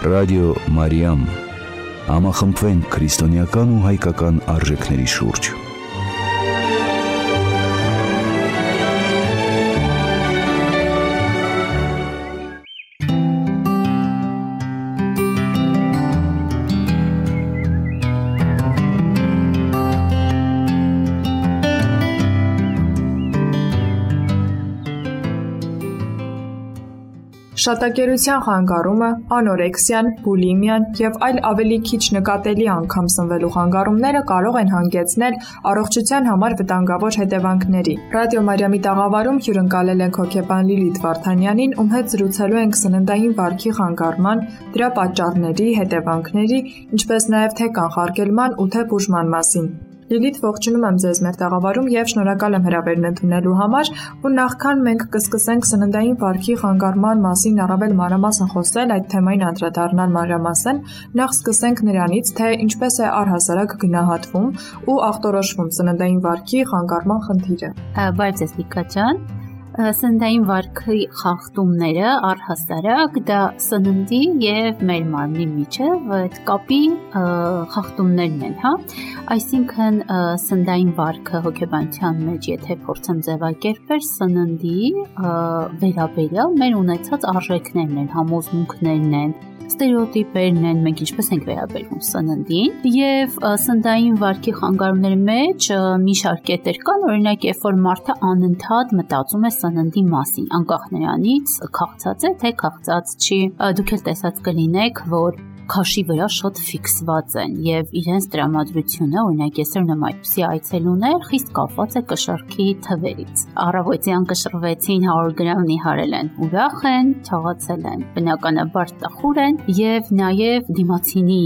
Ռադիո Մարիամ, համախմբվենք քրիստոնեական ու հայկական արժեքների շուրջ։ Շատակերության խանգարումը, անորեքսիան, բուլիմիան և այլ ավելի քիչ նկատելի անգամ սնվելու խանգարումները կարող են հանգեցնել առողջության համար վտանգավոր հետևանքների։ Ռադիո Մարիամի տաղավարում հյուրընկալել ենք հոգեբան Լիլիթ Վարդանյանին, ում հետ զրուցելու ենք սննդային վարքի խանգարման, դրա պատճառների, հետևանքների, ինչպես նաև թե կանխարգելման ու թե բուժման մասին։ Լիլիթ, ողջունում եմ ձեզ մեր տաղավարում եւ շնորհակալ եմ հրավերն ընդունելու համար, ու նախքան մենք կսկսենք սննդային վարքի խանգարման մասին առավել մանրամասն խոսել, այդ թեմային անդրադառնալ մանրամասն, նախ սկսենք նրանից, թե ինչպես է առհասարակ գնահատվում ու ախտորոշվում սննդային վարքի խանգարման խնդիրը։ Բարև ձեզ, Վիկա ջան։ Սննդային վարքի խախտումները առհասարակ դա սննդի եւ մեր մարմնի միջև այդ կապի խախտումներն են, հա։ Այսինքն սննդային վարքը հոգեբանության մեջ, եթե փորձեմ ձևակերպել, սննդի վերաբերյալ մեր ունեցած արժեքներն են, համոզմունքներն են, ստերեոտիպերն են, մենք ինչպես ենք վերաբերվում սննդին, եւ սննդային վարքի խանգարումների մեջ մի շարք կետեր կան, օրինակ, երբ որ մարդը անընդհատ մտածում է սննդի մասին, անկախ նրանից քաղցած է, թե քաղցած չի, դուք էլ տեսած կլինեք, որ քաշի վրա շատ ֆիքսված են եւ իրենց տրամադրությունը, օրինակ ես ունեմ այդպիսի այցելուներ, խիստ կապված է կշռքի թվերից։ Առավոտյան կշռվեցին 100 գրամ նիհարել են, ուրախ են, չաղացել են, բնականաբար տխուր են եւ նաեւ դիմացինի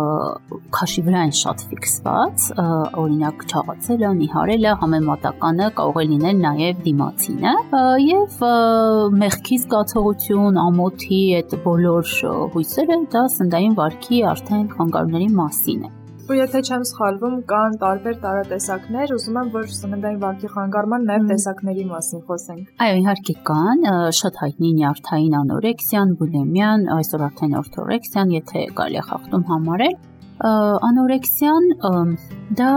քաշի վրա են շատ ֆիքսված, օրինակ չաղացելը, նիհարելը, համեմատականը կարող է լինել նաեւ դիմացինը եւ մեղքի զգացողություն, ամոթի այդ բոլոր հույսերը դա սննդային վարքի արդեն խանգարումների մասին է։ Ու եթե չեմ սխալվում, կան տարբեր տարատեսակներ, ուզում եմ, որ սննդային վարքի խանգարման նաև տեսակների մասին խոսենք։ Այո, իհարկե կան, շատ հայտնի նյարդային անորեքսիան, բուլիմիան, այսօր արդեն օրթորեքսիան, եթե կարելի է խախտում համարել։ Անորեքսիան դա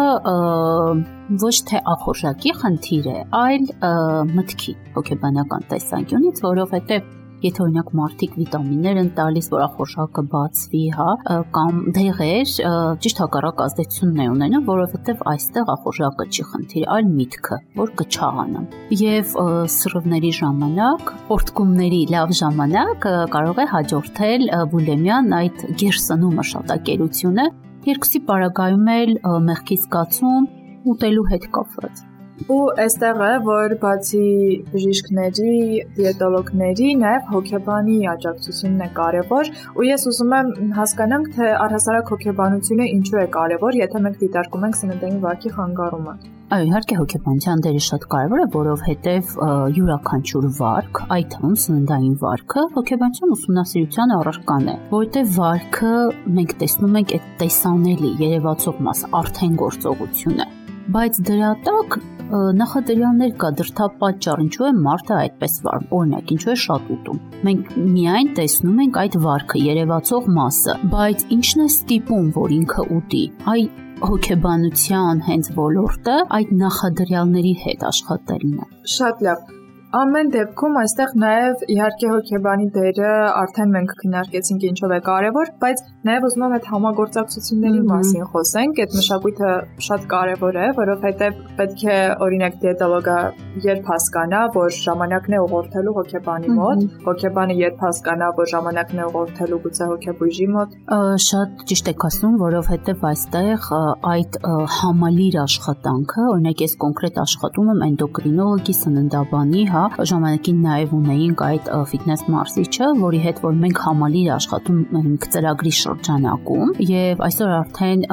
ոչ թե ախորժակի խնդիր է, այլ մտքի հոգեբանական տեսանկյունից, որովհետև եթե օրինակ մարդիկ վիտամիններ են տալիս, որ ախորժակը բացվի, հա, կամ դեղեր, ճիշտ հակառակ ազդեցությունն է ունենում, որովհետև այստեղ ախորժակը չի խնդիր, այլ միտքը, որ կչաղանա։ Եվ սրվների ժամանակ, պորտկումների լավ ժամանակ կարող է հաջորդել բուլիմիան, այդ գերսնումը, շատակերությունը, երկուսի պարագայում էլ մեղքի զգացում ուտելու հետ կապված։ Ու այստեղ է, որ բացի բժիշկների, դիետոլոգների, նաև հոգեբանի աջակցությունն է կարևոր, ու ես ուզում եմ հասկանանք, թե առհասարակ հոգեբանությունը ինչու է կարևոր, եթե մենք դիտարկում ենք սննդային վարքի խանգարումը։ Այո, իհարկե հոգեբանության դերը շատ կարևոր է, որովհետև յուրաքանչյուր վարք, այդ թվում սննդային վարքը, հոգեբանության ուսումնասիրության առարկան է, որովհետև վարքը մենք տեսնում ենք այդ տեսանելի, երևացող մասը, արդեն գործողությունը, բայց դրա տակ նախադրյալներ կա, դրդապատճառ, ինչու է մարդը այդպես վարում, օրինակ, ինչու է շատ ուտում։ Մենք միայն տեսնում ենք այդ վարքը, երևացող մասը, բայց ինչն է ստիպում, որ ինքը ուտի։ Այ հոգեբանության հենց ոլորտը այդ նախադրյալների հետ աշխատելն է։ Շատ լավ։ Ամեն դեպքում այստեղ նաև իհարկե հոգեբանի դերը արդեն մենք քննարկեցինք ինչով է կարևոր, բայց նաև ուզում եմ այդ համագործակցությունների մասին խոսենք, այդ մշակույթը շատ կարևոր է, որովհետև պետք է օրինակ դիետոլոգը երբ հասկանա, որ ժամանակն է ուղղորդելու հոգեբանի մոտ, հոգեբանը երբ հասկանա, որ ժամանակն է ուղղորդելու գուցե հոգեբույժի մոտ։ Շատ ճիշտ եք ասում, որովհետև այստեղ այդ համալիր աշխատանքը, օրինակ ես կոնկրետ աշխատում եմ էնդոկրինոլոգի, սննդաբանի, հա, ժամանակին նաև ունեինք այդ ֆիթնես մարզիչը, որի հետ որ մենք համալիր աշխատում ենք ծրագրի շրջանակում, եւ այսօր արդեն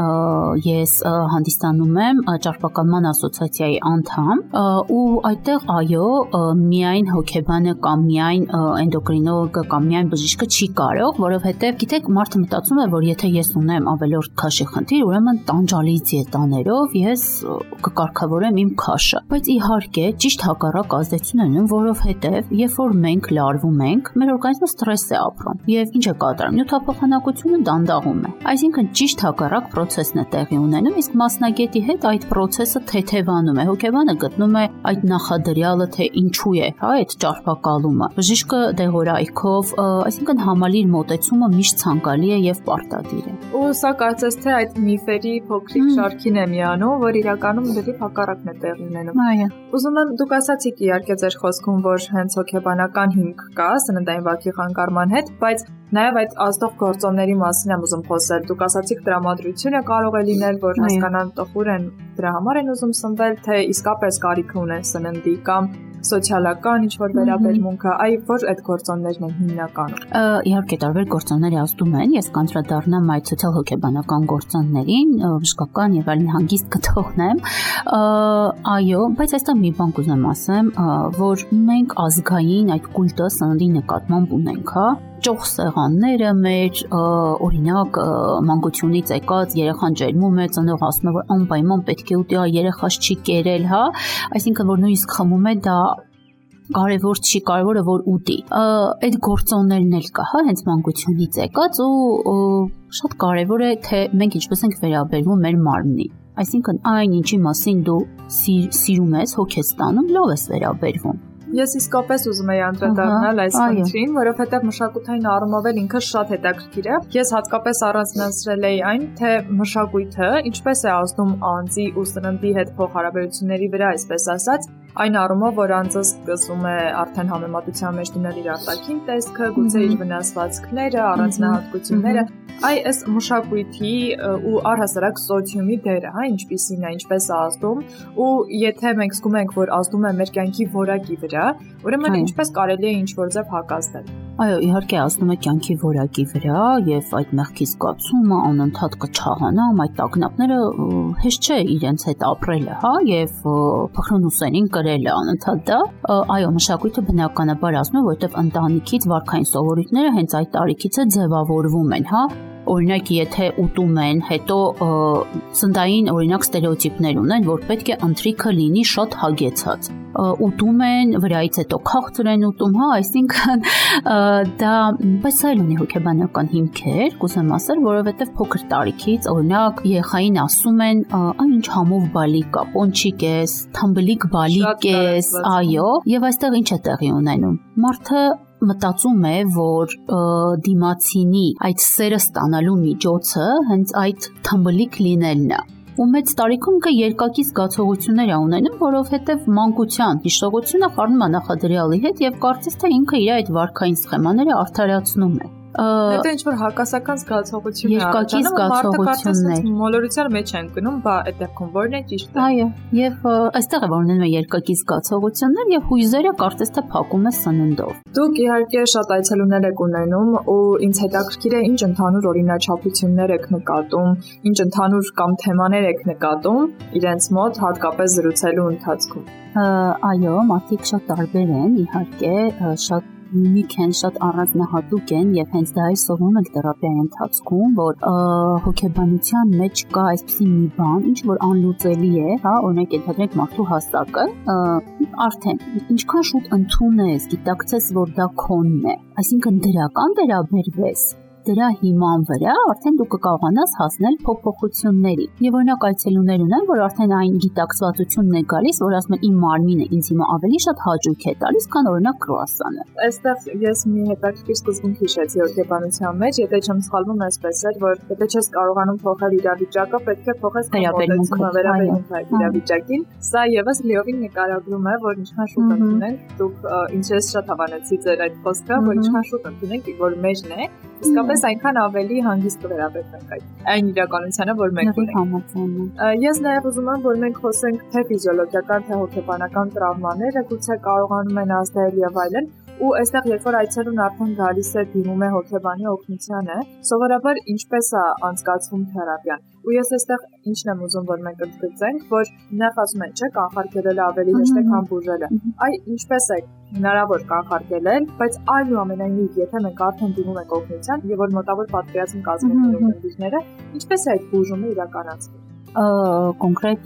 ես հանդիսանում եմ ճարպակալման ասոցիացիայի անդամ, ու այդտեղ այո, միայն հոգեբանը կամ միայն էնդոկրինոլոգը կամ միայն բժիշկը չի կարող, որովհետեւ գիտեք, մարդը մտածում է, որ եթե ես ունեմ ավելորդ քաշի խնդիր, ուրեմն տանջալի դիետաներով ես կկարգավորեմ իմ քաշը, բայց իհարկե ճիշտ հակառակ ազդեցություն ունի լինում, որովհետև երբ որ մենք լարվում ենք, մեր օրգանիզմը ստրես է ապրում եւ ինչ է կատարում, նյութափոխանակությունը դանդաղում է։ Այսինքն ճիշտ հակառակ process-ն է տեղի ունենում, իսկ մասնագետի հետ այդ process-ը թեթևանում է։ Հոգեբանը գտնում է այդ նախադրյալը, թե ինչու է, հա, այդ ճարպակալումը։ Բժիշկը դեղորայքով, այսինքն համալիր մոտեցումը միշտ ցանկալի է եւ պարտադիր է։ Ու սա կարծես թե այդ միֆերի փոքրիկ շարքին է միանում, որ իրականում դեպի հակառակն է տեղի ունենում։ Այո։ Ուզում եմ դուք ասացիք իհարկե ձեր խոսքում, որ հենց հոգեբանական հիմք կա սննդային վարքի խանգարման հետ, բայց նաև այդ ազդող գործոնների մասին եմ ուզում խոսել։ Դուք ասացիք տրամադրությունը կարող է լինել, որ հասկանան տխուր են, դրա համար են ուզում սնվել, թե իսկապես կարիք ունեն սննդի կամ սոցիալական ինչ-որ վերաբերմունքը, այ որ այդ գործոններն են հիմնականում։ Իհարկե տարբեր գործոններ ազդում են, ես կանդրադառնամ այդ սոցիալ-հոգեբանական գործոններին, բժշկական եւ այլն հանգիստ կթողնեմ։ Այո, բայց այստեղ մի բան կուզեմ ասեմ, որ մենք ազգային այդ կուլտը սննդի նկատմամբ ունենք, հա։ Ճոխ սեղանները մեր օրինակ մանկությունից եկած երեխան ջերմում է, ծնող ասում է, որ անպայման պետք է ուտի, երեխաս չի կերել, հա, այսինքն որ նույնիսկ խմում է, դա կարևոր չի, կարևորը որ ուտի։ Այդ գործոններն էլ կա, հա, հենց մանկությունից եկած ու շատ կարևոր է թե մենք ինչպես ենք վերաբերվում մեր մարմնին։ Այսինքն այն ինչի մասին դու սիրում ես, հոգ ես ստանում, լավ ես վերաբերվում։ Ես իսկապես ուզում եի անդրադառնալ այս խնդրին, որովհետև մշակութային առումով էլ ինքը շատ հետաքրքիր է։ Ես հատկապես առանձնացրել էի այն, թե մշակույթը ինչպես է ազդում անձի ու սննդի հետ փոխհարաբերությունների վրա, այսպես ասած, այն առումով, որ անձը սկսում է արդեն համեմատության մեջ դնել իր արտաքին տեսքը, գուցե իր վնասվածքները, առանձնահատկությունները, այս մշակույթի ու առհասարակ սոցիումի դերը, հա, ինչպիսին է, ինչպես է ազդում, ու եթե մենք զգում ենք, որ ազդում է մեր կյանքի որակի վրա, ուրեմն ինչպես կարելի է ինչ-որ ձև հակազդել։ Այո, իհարկե ազդում է կյանքի որակի վրա եւ այդ մեղքի զգացումը անընդհատ կչաղանամ, այդ տագնապները հեշտ չէ իրենց հետ ապրելը, հա, եւ փխրունուսերին կրելը անընդհատ դա։ Այո, մշակույթը բնականաբար ազդում է, որովհետեւ ընտանիքից վարքային սովորույթները հենց այդ տարիքից է ձևավորվում են, հա։ Օրինակ, եթե ուտում են, հետո սննդային օրինակ ստերեոտիպներ ունեն, որ պետք է ընթրիքը լինի շատ հագեցած։ Ուտում են, վրայից հետո քաղցր են ուտում, հա, այսինքն դա բայց այլ ունի հոգեբանական հիմքեր, կուզեմ ասել, որովհետև փոքր տարիքից, օրինակ, երեխային ասում են, այն ինչ համով բալիկ կա, պոնչիկ ես, թամբլիկ բալիկ ես, այո, եւ այստեղ ինչ է տեղի ունենում։ Մարդը մտածում է, որ դիմացինի այդ սերը ստանալու միջոցը հենց այդ թմբլիկ լինելն է։ Ու մեծ տարիքում կը երկակի զգացողություններ է ունենում, որովհետև մանկության հիշողությունը խառնում է նախադրյալի հետ եւ կարծես թե ինքը իր այդ վարքային սխեմաները արդարացնում է։ Դա ինչ-որ հակասական զգացողություն է, երկակի զգացողություններ, մոլորության մեջ են գնում, բա այդ դեպքում ո՞րն է ճիշտը։ Այո, եւ այստեղ է որ ունենում է երկակի զգացողություններ եւ հույզերը կարծես թե փակում է սննդով։ Դուք իհարկե շատ այցելուներ եք ունենում ու ինձ հետաքրքիր է ինչ ընդհանուր օրինաչափություններ եք նկատում, ինչ ընդհանուր կամ թեմաներ եք նկատում իրենց մոտ հատկապես զրուցելու ընթացքում։ Այո, մարդիկ շատ տարբեր են, իհարկե, շատ ունիկ են, շատ առանձնահատուկ են եւ հենց դա էլ սովորում ենք թերապիայի ընթացքում, որ հոգեբանության մեջ կա այսպիսի մի բան, ինչ որ անլուծելի է, հա, օրինակ ենթադրենք մարդու հասակը, արդեն ինչքան շուտ ընդունես, գիտակցես, որ դա քոնն է, այսինքն դրական վերաբերվես դրա հիման վրա արդեն դու կկարողանաս հասնել փոփոխությունների։ Եվ օրինակ այցելուներ ունեն, որ արդեն այն գիտակցվածությունն է գալիս, որ ասում են իմ մարմինը ինձ հիմա ավելի շատ հաճույք է տալիս, քան օրինակ կրուասանը։ Այստեղ ես մի հետաքրքիր սկզբունք հիշեցի հոգեբանության մեջ, եթե չեմ սխալվում, այսպես էր, որ եթե չես կարողանում փոխել իրավիճակը, պետք է փոխես վերաբերմունքը իրավիճակին։ Սա եւս լիովին նկարագրում է, որ ինչքան շուտ ընդունենք, դուք ինձ շատ հավանեցի ձեր այդ խոսքը, որ ինչքան շուտ ընդունենք, որ մեջն է, իսկապես այնքան ավելի հանգիստ կվերաբերվենք այն իրականությանը, որ մենք ունենք։ Ես նաև ուզում եմ, որ մենք խոսենք թե ֆիզիոլոգիական, թե հոգեբանական տրավմաները գուցե կարողանում են ազդել եւ այլն, ու այստեղ երբ որ այցելուն արդեն գալիս է դիմում է հոգեբանի օգնությանը, սովորաբար ինչպես է անցկացվում թերապիան։ Ու ես այստեղ ինչն եմ ուզում, որ մենք ընդգծենք, որ նախ ասում են, չէ, կանխարգելելը ավելի հեշտ է, քան բուժելը։ Այ ինչպես է հնարավոր կանխարգելել, բայց այնուամենայնիվ, եթե մենք արդեն դիմում ենք օգնության, եւ որ մոտավոր պատկերացում կազմում են ընդդիմները, ինչպես է այդ բուժումը իրականացվում։ կոնկրետ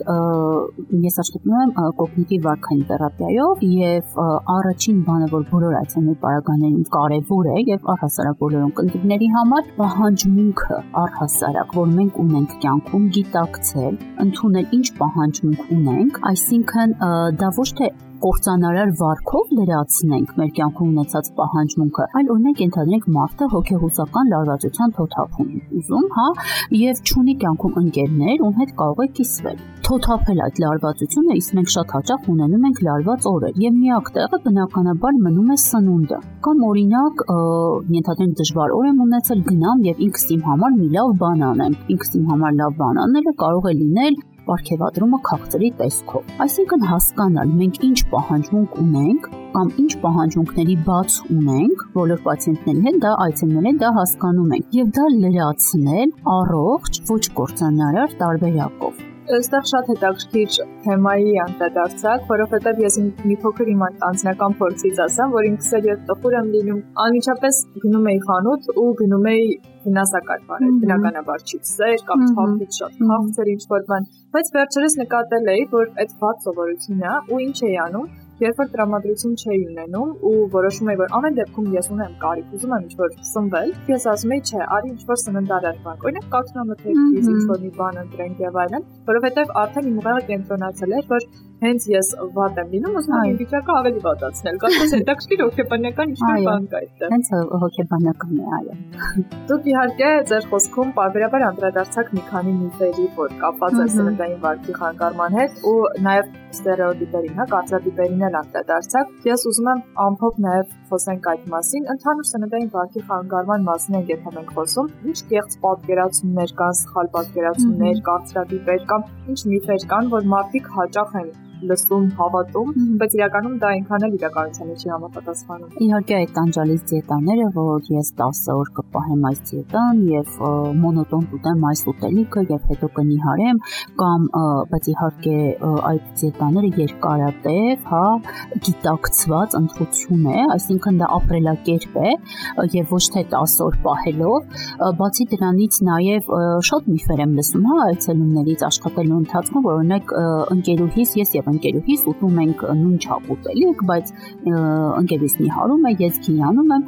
ես աշխատում եմ կոգնիտիվ վարքային թերապիայով եւ առաջին բանը, որ բոլոր այցելուի պարագաներում կարեւոր է եւ առհասարակ բոլոր ընկերների համար պահանջմունքը առհասարակ, որ մենք ունենք կյանքում գիտակցել, ընդունել ինչ պահանջմունք ունենք, այսինքն դա ոչ թե կործանարար վարքով լրացնենք մեր կյանքում ունեցած պահանջմունքը, այլ օրինակ ենթադրենք մարդը հոգեհուզական լարվածության թոթափում ուզում, հա, եւ չունի կյանքում ընկերներ, ում հետ կարող է կիսվել։ Թոթափել այդ լարվածությունը, իսկ մենք շատ հաճախ ունենում ենք լարված օրեր եւ միակ տեղը բնականաբար մնում է սնունդը։ Կամ օրինակ, ենթադրենք դժվար օր եմ ունեցել, գնամ եւ ինքս իմ համար մի լավ բան անեմ։ Ինքս իմ համար լավ բան անելը կարող է լինել պարգևատրումը քաղցրի տեսքով։ Այսինքն հասկանալ մենք ինչ պահանջմունք ունենք կամ ինչ պահանջմունքների բաց ունենք, բոլոր պացիենտների հետ դա այցելուների հետ դա հասկանում ենք եւ դա լրացնել առողջ, ոչ կործանարար տարբերակով։ Այստեղ շատ հետաքրքիր թեմայի անդրադարձակ, որովհետև ես մի փոքր իմ անձնական փորձից ասեմ, որ ինքս էլ երբ տխուր եմ լինում, անմիջապես գնում էի խանութ ու գնում էի վնասակար բաներ, բնականաբար չիպսեր կամ չափից շատ քաղցր ինչ-որ բան, բայց վերջերս նկատել էի, որ այդ վատ սովորությունն է ու ինչ էի անում, երբ որ տրամադրություն չէի ունենում ու որոշում էի, որ ամեն դեպքում ես ունեմ կարիք, ուզում եմ ինչ-որ սնվել, ես ասում էի, չէ, արի ինչ-որ սննդարար բան, օրինակ կաթնամթերքից ինչ-որ մի բան ընտրենք եւ այլն, որովհետեւ արդեն իմ ուղեղը կենտրոնացել էր, որ հենց ես վատ եմ լինում, ուզում եմ վիճակը ավելի վատացնել, կարծես հետաքրքիր հոգեբանական ինչ-որ բան կա այդտեղ։ Հենց հոգեբանական է, այո։ Դուք իհարկե ձեր խոսքում պարբերաբար անդրադարձաք մի քանի միֆերի, որ կապված է սննդային վարքի խանգարման հետ ու նաեւ ստերեոտիպերին, հա, կարծրատիպերին էլ անդրադարձակ։ Ես ուզում եմ ամփոփ նաեւ խոսենք այդ մասին, ընդհանուր սննդային վարքի խանգարման մասին ենք եթե մենք խոսում, ինչ կեղծ պատկերացումներ կան, սխալ պատկերացումներ, կարծրատիպեր կամ ինչ միֆեր կան, որ մարդիկ հաճախ են լսում, հավատում, բայց իրականում դա այնքան էլ իրականությանը չի համապատասխանում։ Իհարկե այդ տանջալից դիետաները, որ ես 10 օր կպահեմ այս դիետան եւ մոնոտոն ուտեմ այս ուտելիքը եւ հետո կնիհարեմ, կամ բայց իհարկե այդ դիետաները երկարատև, հա, գիտակցված ընտրություն է, այսինքն դա ապրելակերպ է եւ ոչ թե 10 օր պահելով, բացի դրանից նաեւ շատ միֆեր եմ լսում, հա, այցելուներից աշխատելու ընթացքում, որ օրինակ ընկերուհիս ես եւ ընկերուհիս ուտում ենք նույն չափ ուտելիք, բայց ընկերուհիս նիհարում է, ես գինանում եմ,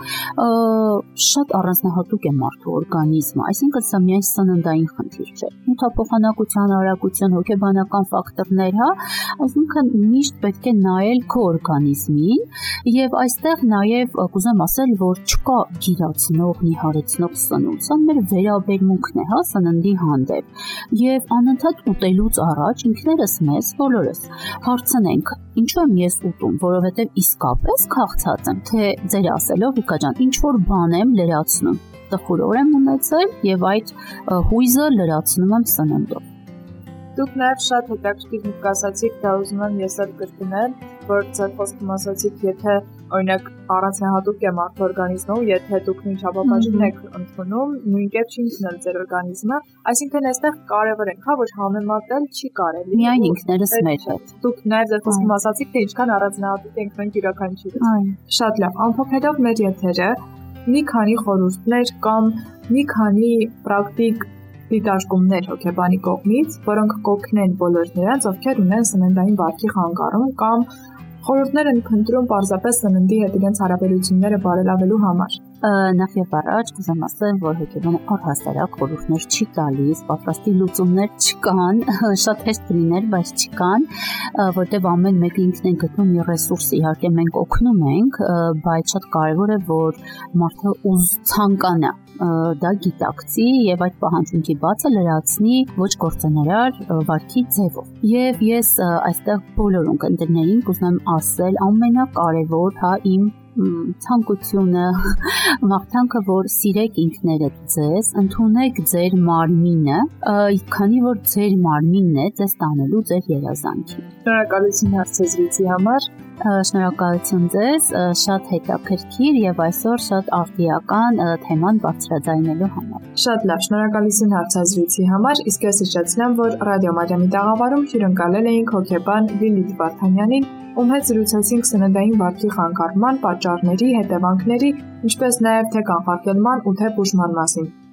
շատ առանձնահատուկ է մարդու օրգանիզմը, այսինքն սա միայն սննդային խնդիր չէ։ Նյութափոխանակության արագություն, հոգեբանական ֆակտորներ, հա, այսինքն միշտ պետք է նայել քո օրգանիզմին եւ այստեղ նաեւ կուզեմ ասել, որ չկա գիրացնող, նիհարեցնող սնունդ, սա մեր վերաբերմունքն է, հա, սննդի հանդեպ։ Եվ անընդհատ ուտելուց առաջ ինքներս մեզ բոլորս հարցնենք, ինչու եմ ես ուտում, որովհետև իսկապես քաղցած եմ, թե ձեր ասելով Վիկա ջան, ինչ որ բան եմ լրացնում, տխուր օր եմ ունեցել եւ այդ հույզը լրացնում եմ սննդով։ Դուք նաև շատ հետաքրքիր միտք ասացիք, դա ուզում եմ ես էլ կրկնել, որ ձեր խոսքում ասացիք, եթե օրինակ առանձնահատուկ է մարդու օրգանիզմը, ու եթե դուք նույն չափաբաժին եք ընդունում, նույն կերպ չի ընդունել ձեր օրգանիզմը, այսինքն այստեղ կարևոր է, հա, որ համեմատել չի կարելի։ Միայն ինքներս մեր հետ։ Դուք նաև ձեր խոսքում ասացիք, թե ինչքան առանձնահատուկ ենք մենք յուրաքանչյուրս։ Շատ լավ, ամփոփելով մեր եթերը, մի քանի խորհուրդներ կամ մի քանի պրակտիկ դիտարկումներ հոգեբանի կողմից, որոնք կօգնեն բոլոր նրանց, ովքեր ունեն սննդային վարքի խանգարում կամ խորհուրդներ են փնտրում պարզապես սննդի հետ իրենց հարաբերությունները բարելավելու համար։ Նախ եւ առաջ կուզեմ ասել, որ հոգեբանը առհասարակ խորհուրդներ չի տալիս, պատրաստի լուծումներ չկան, շատ հեշտ լիներ, բայց չկան, որտեղ ամեն մեկը ինքն է գտնում իր ռեսուրսը, իհարկե մենք օգնում ենք, բայց շատ կարևոր է, որ մարդը ցանկանա դա գիտակցի եւ այդ պահանջմունքի բացը լրացնի ոչ կործանարար վարքի ձևով։ Եվ ես այստեղ բոլոր ընկերներին կուզեմ ասել ամենակարևոր, հա, իմ ցանկությունը, մաղթանքը, որ սիրեք ինքներդ ձեզ, ընդունեք ձեր մարմինը, քանի որ ձեր մարմինն է ձեզ տանելու ձեր երազանքին։ Շնորհակալություն հարցազրույցի համար։ Շնորհակալություն ձեզ, շատ հետաքրքիր եւ այսօր շատ արդիական թեման բարձրաձայնելու համար։ Շատ լավ, շնորհակալություն հարցազրույցի համար, իսկ ես հիշեցնեմ, որ Ռադիո Մարիամի տաղավարում հյուրընկալել էինք հոգեբան Լիլիթ Վարդանյանին, ում հետ զրուցեցինք սննդային վարքի խանգարման պատճառների, հետևանքների, ինչպես նաև թե կանխարգելման ու թե բուժման մասին։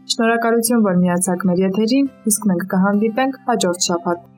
Շնորհակալություն, որ միացաք մեր եթերին, իսկ մենք կհանդիպենք հաջորդ շաբաթ։